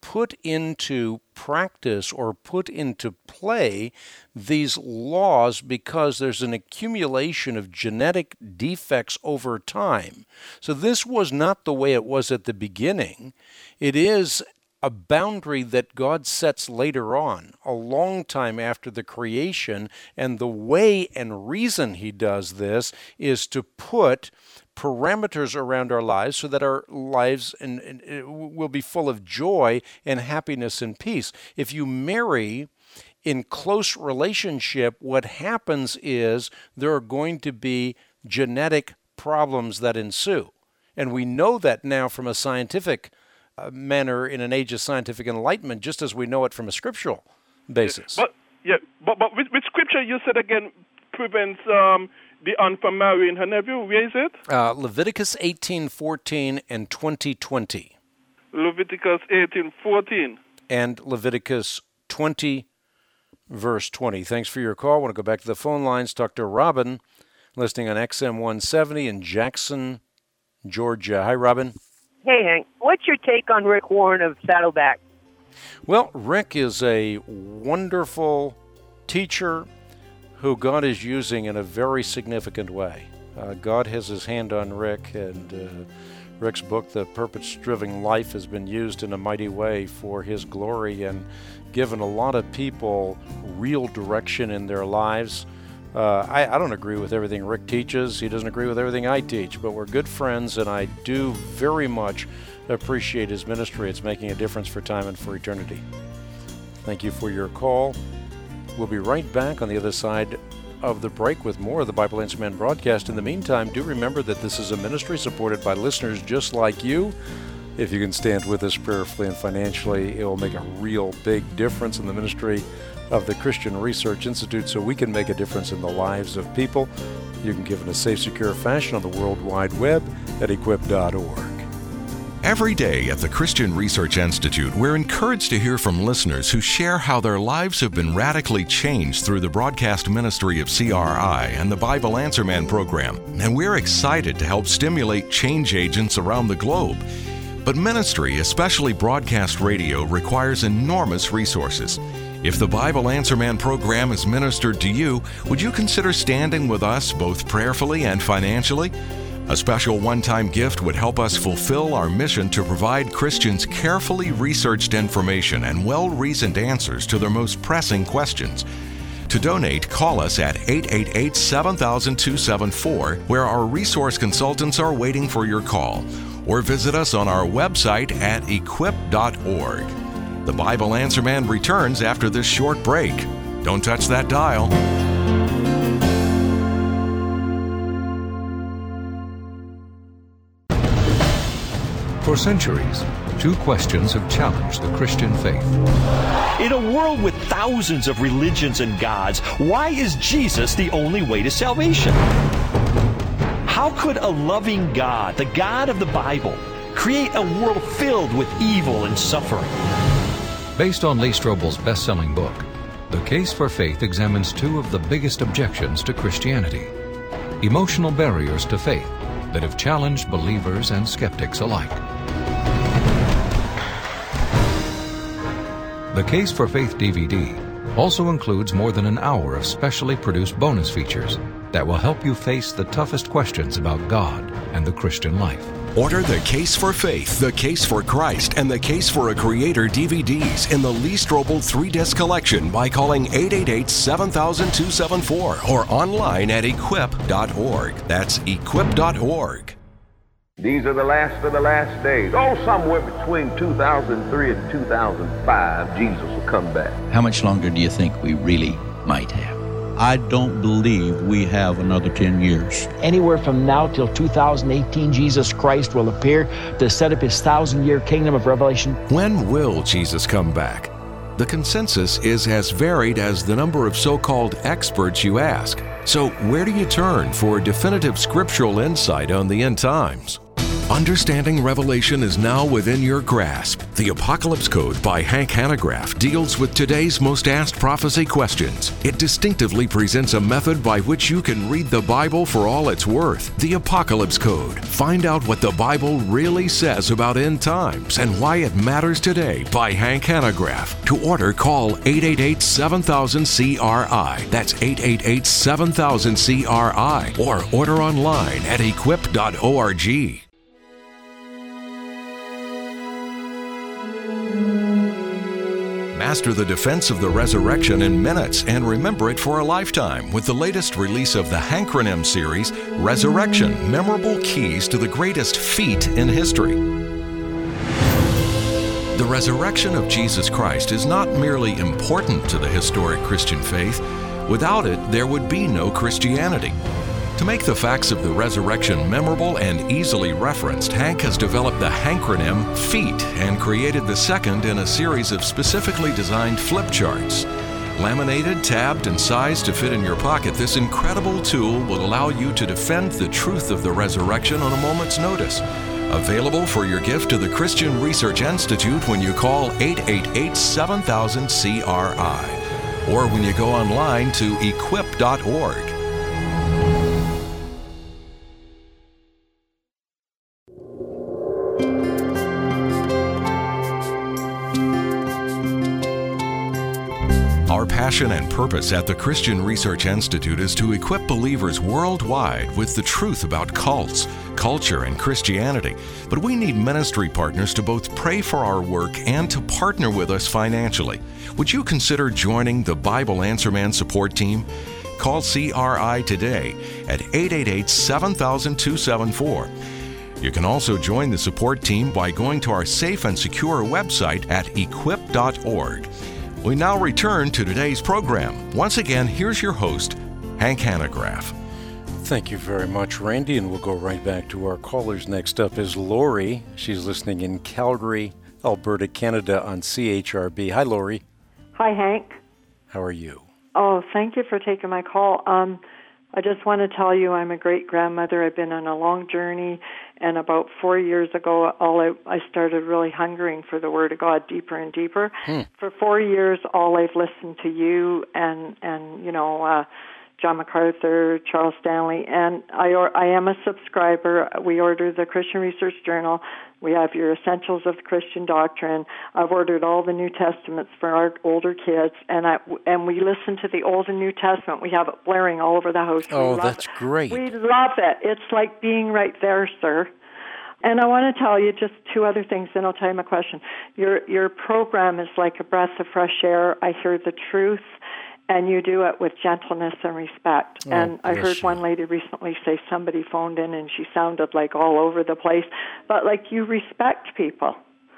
put into practice or put into play these laws because there's an accumulation of genetic defects over time. So this was not the way it was at the beginning. It is a boundary that God sets later on, a long time after the creation, and the way and reason he does this is to put parameters around our lives so that our lives will be full of joy and happiness and peace. If you marry in close relationship, what happens is there are going to be genetic problems that ensue. And we know that now from a scientific manner in an age of scientific enlightenment, just as we know it from a scriptural basis. But which scripture you said again prevents the aunt from marrying her nephew? Where is it? Leviticus 18:14 and 20:20. Leviticus 18:14. And Leviticus 20, verse 20. Thanks for your call. I want to go back to the phone lines. Talk to Robin, listening on XM 170 in Jackson, Georgia. Hi, Robin. Hey, Hank. What's your take on Rick Warren of Saddleback? Well, Rick is a wonderful teacher who God is using in a very significant way. God has his hand on Rick, and Rick's book, The Purpose-Driven Life, has been used in a mighty way for his glory and given a lot of people real direction in their lives. I don't agree with everything Rick teaches. He doesn't agree with everything I teach, but we're good friends, and I do very much appreciate his ministry. It's making a difference for time and for eternity. Thank you for your call. We'll be right back on the other side of the break with more of the Bible Answer Man broadcast. In the meantime, do remember that this is a ministry supported by listeners just like you. If you can stand with us prayerfully and financially, it will make a real big difference in the ministry of the Christian Research Institute, so we can make a difference in the lives of people. You can give in a safe, secure fashion on the World Wide Web at equip.org. Every day at the Christian Research Institute, we're encouraged to hear from listeners who share how their lives have been radically changed through the broadcast ministry of CRI and the Bible Answer Man program. And we're excited to help stimulate change agents around the globe. But ministry, especially broadcast radio, requires enormous resources. If the Bible Answer Man program is ministered to you, would you consider standing with us both prayerfully and financially? A special one-time gift would help us fulfill our mission to provide Christians carefully researched information and well-reasoned answers to their most pressing questions. To donate, call us at 888-7000-274, where our resource consultants are waiting for your call, or visit us on our website at equip.org. The Bible Answer Man returns after this short break. Don't touch that dial. For centuries, two questions have challenged the Christian faith. In a world with thousands of religions and gods, why is Jesus the only way to salvation? How could a loving God, the God of the Bible, create a world filled with evil and suffering? Based on Lee Strobel's best-selling book, The Case for Faith examines two of the biggest objections to Christianity, emotional barriers to faith that have challenged believers and skeptics alike. The Case for Faith DVD also includes more than an hour of specially produced bonus features that will help you face the toughest questions about God and the Christian life. Order The Case for Faith, The Case for Christ, and The Case for a Creator DVDs in the Lee Strobel 3-disc collection by calling 888-7000-274 or online at equip.org. That's equip.org. These are the last of the last days. Oh, somewhere between 2003 and 2005, Jesus will come back. How much longer do you think we really might have? I don't believe we have another 10 years. Anywhere from now till 2018, Jesus Christ will appear to set up his 1,000-year kingdom of Revelation. When will Jesus come back? The consensus is as varied as the number of so-called experts you ask. So where do you turn for definitive scriptural insight on the end times? Understanding Revelation is now within your grasp. The Apocalypse Code by Hank Hanegraaff deals with today's most asked prophecy questions. It distinctively presents a method by which you can read the Bible for all it's worth. The Apocalypse Code. Find out what the Bible really says about end times and why it matters today by Hank Hanegraaff. To order, call 888-7000-CRI. That's 888-7000-CRI. Or order online at equip.org. Master the defense of the resurrection in minutes and remember it for a lifetime with the latest release of the Hankronym series, Resurrection, Memorable Keys to the Greatest Feat in History. The resurrection of Jesus Christ is not merely important to the historic Christian faith. Without it, there would be no Christianity. To make the facts of the resurrection memorable and easily referenced, Hank has developed the Hankronym FEAT and created the second in a series of specifically designed flip charts. Laminated, tabbed, and sized to fit in your pocket, this incredible tool will allow you to defend the truth of the resurrection on a moment's notice. Available for your gift to the Christian Research Institute when you call 888-7000-CRI or when you go online to equip.org. Our passion and purpose at the Christian Research Institute is to equip believers worldwide with the truth about cults, culture, and Christianity. But we need ministry partners to both pray for our work and to partner with us financially. Would you consider joining the Bible Answer Man support team? Call CRI today at 888-7000-274. You can also join the support team by going to our safe and secure website at equip.org. We now return to today's program. Once again, here's your host, Hank Hanegraaff. Thank you very much, Randy, and we'll go right back to our callers. Next up is Lori. She's listening in Calgary, Alberta, Canada on CHRB. Hi, Lori. Hi, Hank. How are you? Oh, thank you for taking my call. I just want to tell you I'm a great-grandmother. I've been on a long journey, and about 4 years ago, I started really hungering for the Word of God deeper and deeper. For 4 years, all I've listened to you and John MacArthur, Charles Stanley, and I am a subscriber. We order the Christian Research Journal. We have your Essentials of Christian Doctrine. I've ordered all the New Testaments for our older kids, and we listen to the Old and New Testament. We have it blaring all over the house. Oh, that's great. We love it. It's like being right there, sir. And I want to tell you just two other things, then I'll tell you my question. Your program is like a breath of fresh air. I hear the truth, and you do it with gentleness and respect. And I heard one lady recently say somebody phoned in and she sounded like all over the place, but like you respect people.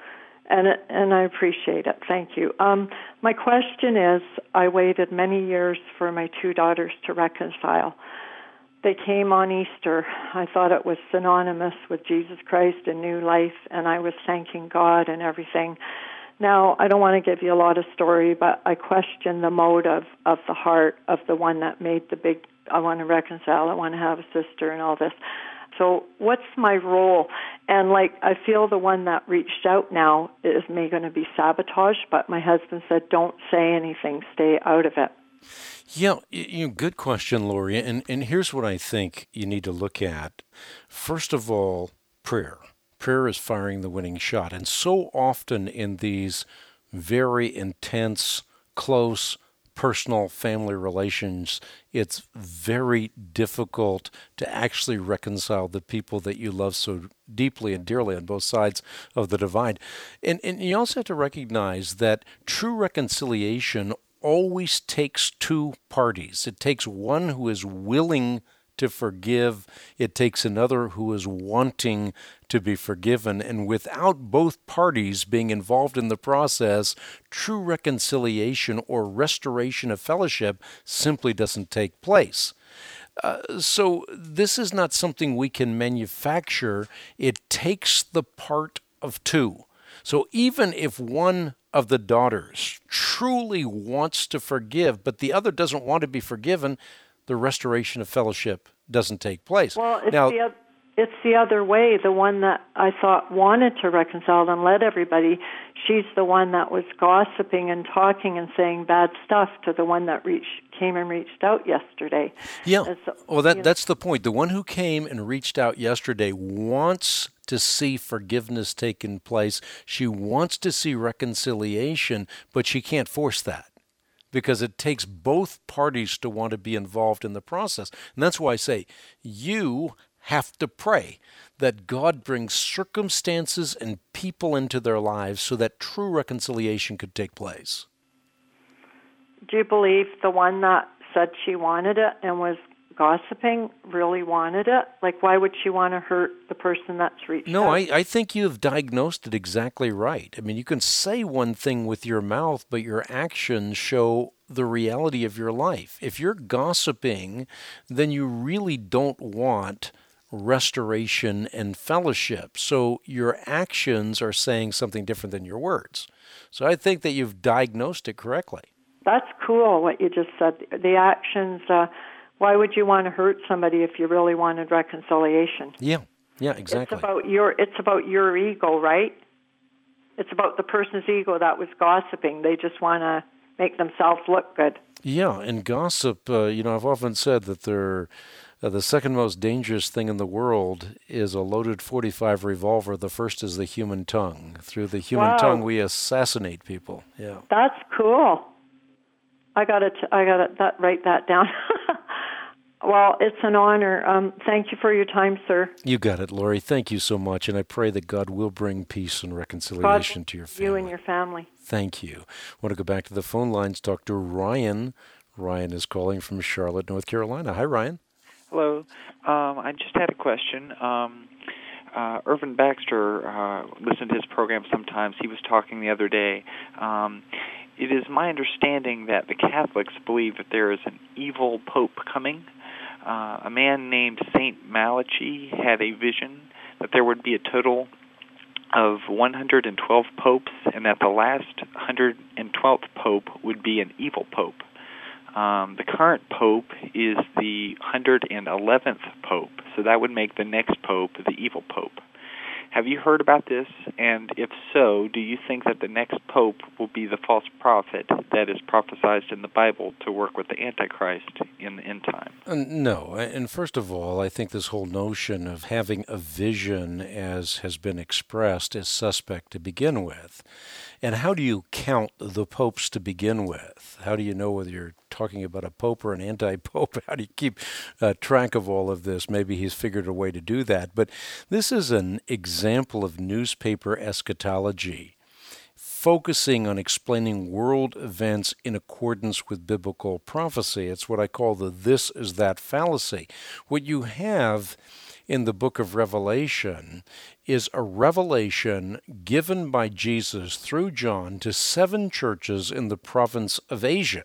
And I appreciate it. Thank you. My question is, I waited many years for my two daughters to reconcile. They came on Easter. I thought it was synonymous with Jesus Christ and new life, and I was thanking God and everything. Now, I don't want to give you a lot of story, but I question the motive of the heart of the one that made the big, I want to reconcile, I want to have a sister and all this. So what's my role? And I feel the one that reached out now is going to be sabotaged, but my husband said, don't say anything, stay out of it. Yeah, good question, Lori. And here's what I think you need to look at. First of all, prayer. Prayer is firing the winning shot. And so often in these very intense, close, personal family relations, it's very difficult to actually reconcile the people that you love so deeply and dearly on both sides of the divide. And you also have to recognize that true reconciliation always takes two parties. It takes one who is willing to forgive. It takes another who is wanting to be forgiven. And without both parties being involved in the process, true reconciliation or restoration of fellowship simply doesn't take place. So this is not something we can manufacture. It takes the part of two. So even if one of the daughters truly wants to forgive, but the other doesn't want to be forgiven, the restoration of fellowship doesn't take place. Well, It's the other way, the one that I thought wanted to reconcile and led everybody. She's the one that was gossiping and talking and saying bad stuff to the one that came and reached out yesterday. Yeah, well, that's the point. The one who came and reached out yesterday wants to see forgiveness taking place. She wants to see reconciliation, but she can't force that, because it takes both parties to want to be involved in the process. And that's why I say you have to pray that God brings circumstances and people into their lives so that true reconciliation could take place. Do you believe the one that said she wanted it and was gossiping really wanted it? Like, why would she want to hurt the person that's reached out? No, I think you've diagnosed it exactly right. I mean, you can say one thing with your mouth, but your actions show the reality of your life. If you're gossiping, then you really don't want restoration and fellowship. So your actions are saying something different than your words. So I think that you've diagnosed it correctly. That's cool what you just said. The actions, why would you want to hurt somebody if you really wanted reconciliation? Yeah, exactly. It's about your ego, right? It's about the person's ego that was gossiping. They just want to make themselves look good. Yeah, and gossip, I've often said that the second most dangerous thing in the world is a loaded .45 revolver. The first is the human tongue. Through the human tongue, we assassinate people. Yeah, that's cool. I gotta write that down. Well, it's an honor. Thank you for your time, sir. You got it, Lori. Thank you so much, and I pray that God will bring peace and reconciliation to your family. You and your family. Thank you. I want to go back to the phone lines. Talk to Ryan. Ryan is calling from Charlotte, North Carolina. Hi, Ryan. Hello. I just had a question. Irvin Baxter, listened to his program sometimes. He was talking the other day. It is my understanding that the Catholics believe that there is an evil pope coming. A man named Saint Malachi had a vision that there would be a total of 112 popes, and that the last 112th pope would be an evil pope. The current pope is the 111th pope, so that would make the next pope the evil pope. Have you heard about this? And if so, do you think that the next pope will be the false prophet that is prophesied in the Bible to work with the Antichrist in the end time? No. And first of all, I think this whole notion of having a vision, as has been expressed, is suspect to begin with. And how do you count the popes to begin with? How do you know whether you're talking about a pope or an anti-pope? How do you keep track of all of this? Maybe he's figured a way to do that. But this is an example of newspaper eschatology, focusing on explaining world events in accordance with biblical prophecy. It's what I call the this is that fallacy. What you have in the book of Revelation is a revelation given by Jesus through John to 7 churches in the province of Asia.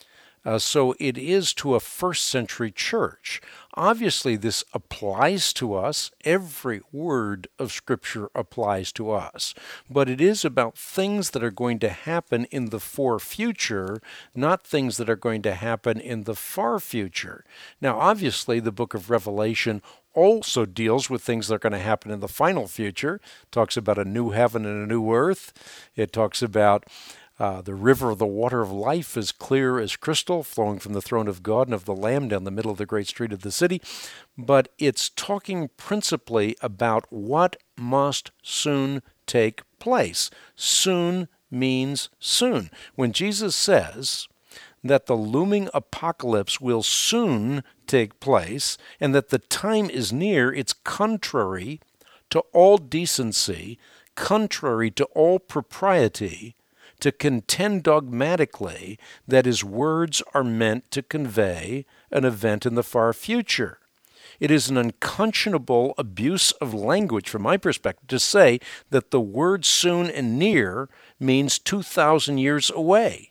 So it is to a first century church. Obviously, this applies to us. Every word of Scripture applies to us. But it is about things that are going to happen in the fore future, not things that are going to happen in the far future. Now, obviously, the book of Revelation also deals with things that are going to happen in the final future. It talks about a new heaven and a new earth. It talks about the river of the water of life is clear as crystal, flowing from the throne of God and of the Lamb down the middle of the great street of the city. But it's talking principally about what must soon take place. Soon means soon. When Jesus says that the looming apocalypse will soon take place and that the time is near, it's contrary to all decency, contrary to all propriety, to contend dogmatically that his words are meant to convey an event in the far future. It is an unconscionable abuse of language from my perspective to say that the word soon and near means 2,000 years away.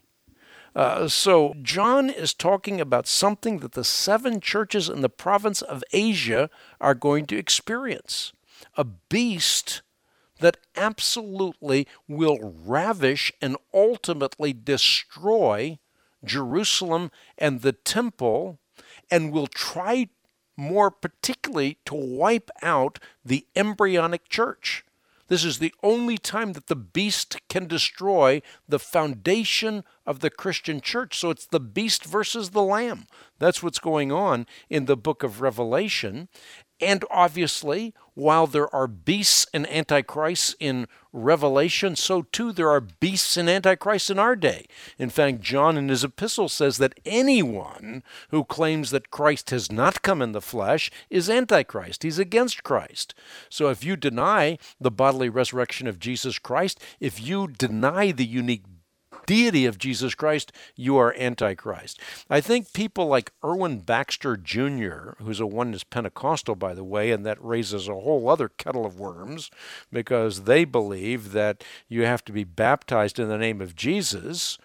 So John is talking about something that the 7 churches in the province of Asia are going to experience. A beast that absolutely will ravish and ultimately destroy Jerusalem and the temple, and will try more particularly to wipe out the embryonic church. This is the only time that the beast can destroy the foundation of the Christian church. So it's the beast versus the lamb. That's what's going on in the book of Revelation. And obviously, while there are beasts and antichrists in Revelation, so too there are beasts and antichrists in our day. In fact, John in his epistle says that anyone who claims that Christ has not come in the flesh is antichrist. He's against Christ. So if you deny the bodily resurrection of Jesus Christ, if you deny the unique deity of Jesus Christ, you are Antichrist. I think people like Erwin Baxter Jr., who's a Oneness Pentecostal, by the way, and that raises a whole other kettle of worms, because they believe that you have to be baptized in the name of Jesus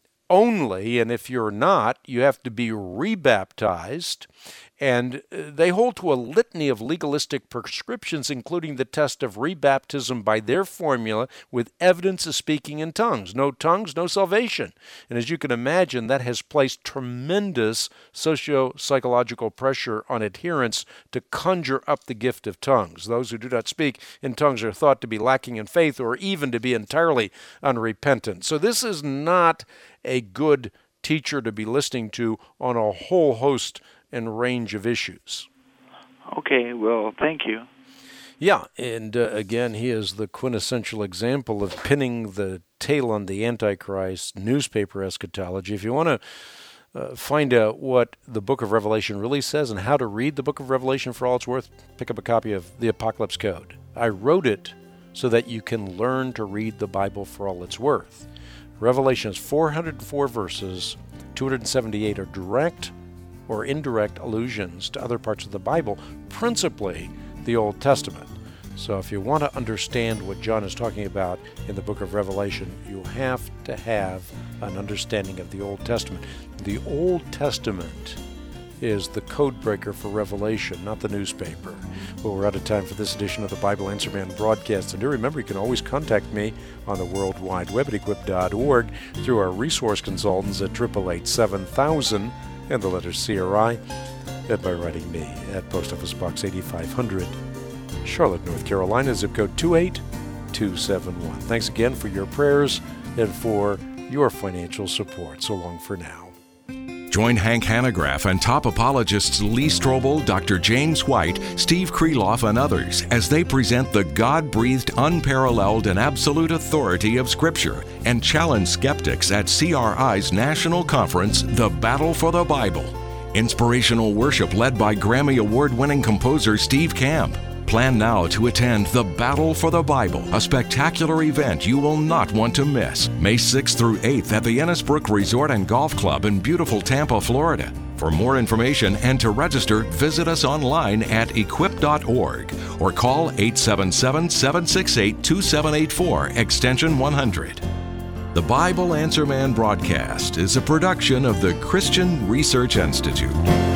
only, and if you're not, you have to be rebaptized. And they hold to a litany of legalistic prescriptions, including the test of rebaptism by their formula with evidence of speaking in tongues. No tongues, no salvation. And as you can imagine, that has placed tremendous socio-psychological pressure on adherents to conjure up the gift of tongues. Those who do not speak in tongues are thought to be lacking in faith or even to be entirely unrepentant. So this is not a good teacher to be listening to on a whole host and range of issues. Okay, well, thank you. Yeah, and again, he is the quintessential example of pinning the tail on the Antichrist newspaper eschatology. If you want to find out what the book of Revelation really says and how to read the book of Revelation for all it's worth, pick up a copy of the Apocalypse Code. I wrote it so that you can learn to read the Bible for all it's worth. Revelation is 404 verses, 278 are direct or indirect allusions to other parts of the Bible, principally the Old Testament. So if you want to understand what John is talking about in the book of Revelation, you have to have an understanding of the Old Testament. The Old Testament is the code breaker for Revelation, not the newspaper. Well, we're out of time for this edition of the Bible Answer Man broadcast. And do remember, you can always contact me on the World Wide Web at equip.org through our resource consultants at 888-7000 and the letter CRI, and by writing me at Post Office Box 8500, Charlotte, North Carolina, zip code 28271. Thanks again for your prayers and for your financial support. So long for now. Join Hank Hanegraaff and top apologists Lee Strobel, Dr. James White, Steve Kreloff, and others as they present the God-breathed, unparalleled, and absolute authority of Scripture and challenge skeptics at CRI's national conference, The Battle for the Bible. Inspirational worship led by Grammy Award-winning composer Steve Camp. Plan now to attend The Battle for the Bible, a spectacular event you will not want to miss. May 6th through 8th at the Ennisbrook Resort and Golf Club in beautiful Tampa, Florida. For more information and to register, visit us online at equip.org or call 877-768-2784, extension 100. The Bible Answer Man broadcast is a production of the Christian Research Institute.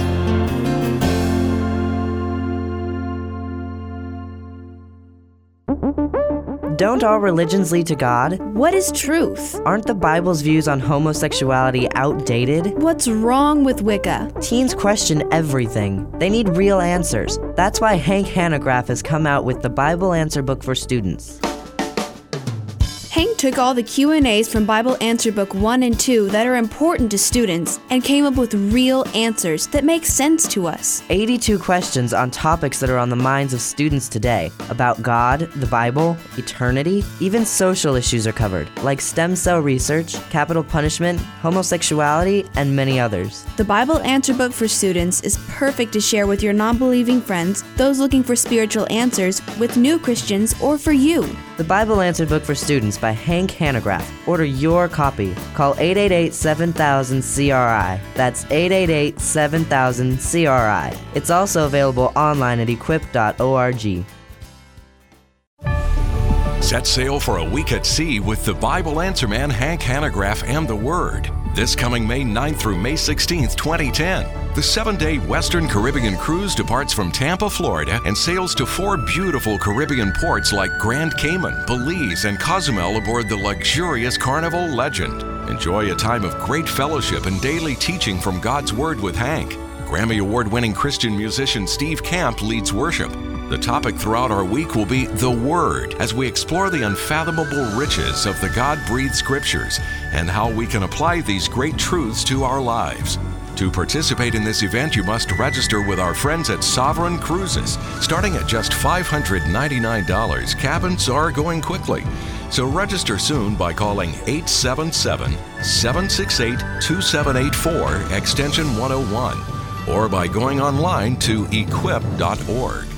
Don't all religions lead to God? What is truth? Aren't the Bible's views on homosexuality outdated? What's wrong with Wicca? Teens question everything. They need real answers. That's why Hank Hanegraaff has come out with the Bible Answer Book for students. Hank took all the Q&As from Bible Answer Book 1 and 2 that are important to students and came up with real answers that make sense to us. 82 questions on topics that are on the minds of students today about God, the Bible, eternity, even social issues are covered, like stem cell research, capital punishment, homosexuality, and many others. The Bible Answer Book for students is perfect to share with your non-believing friends, those looking for spiritual answers, with new Christians, or for you. The Bible Answer Book for Students by Hank Hanegraaff. Order your copy. Call 888-7000-CRI. That's 888-7000-CRI. It's also available online at equip.org. Set sail for a week at sea with the Bible Answer Man, Hank Hanegraaff, and the Word. This coming May 9th through May 16th, 2010. The 7-day Western Caribbean cruise departs from Tampa, Florida, and sails to 4 beautiful Caribbean ports like Grand Cayman, Belize, and Cozumel aboard the luxurious Carnival Legend. Enjoy a time of great fellowship and daily teaching from God's Word with Hank. Grammy Award-winning Christian musician Steve Camp leads worship. The topic throughout our week will be the Word, as we explore the unfathomable riches of the God-breathed Scriptures and how we can apply these great truths to our lives. To participate in this event, you must register with our friends at Sovereign Cruises. Starting at just $599, cabins are going quickly. So register soon by calling 877-768-2784, extension 101, or by going online to equip.org.